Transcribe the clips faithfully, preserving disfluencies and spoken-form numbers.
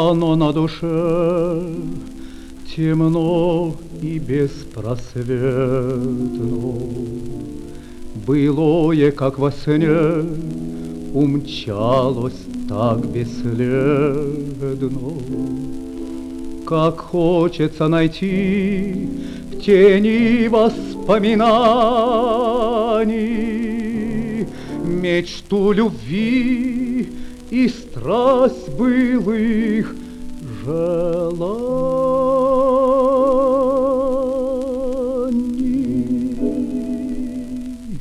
Туманно на душе, темно и беспросветно. Былое, как во сне, умчалось так бесследно. Как хочется найти в тени воспоминаний мечту любви и страсть былых желаний.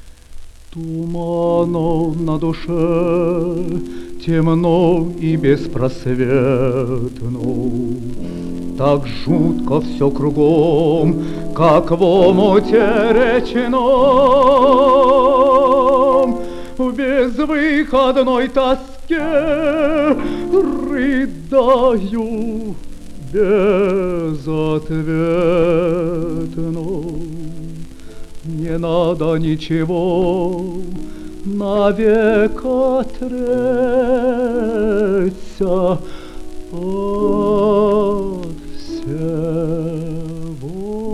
Туманно на душе, темно и беспросветно. Так жутко все кругом, как в омуте речном. В безвыходной тоске рыдаю безответно. Не надо ничего навек отречься от всего.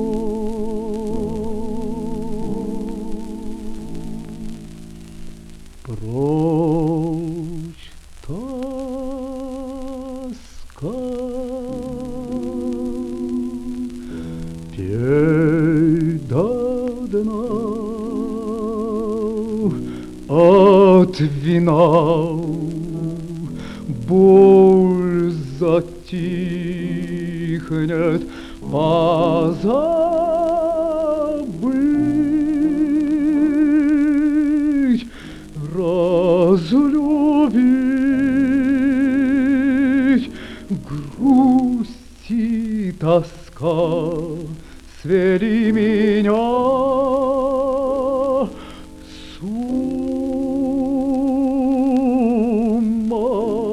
Прочь тоска, пей до дна, от вина боль затихнет, позабыть, разлюбить. Грусть и тоска свели меня с ума.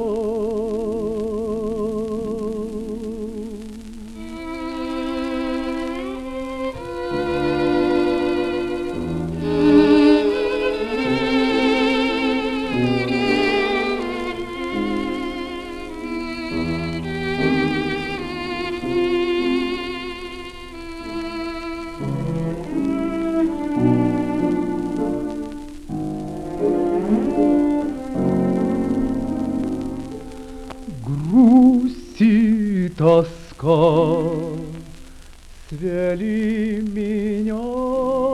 Грусть и тоска свели меня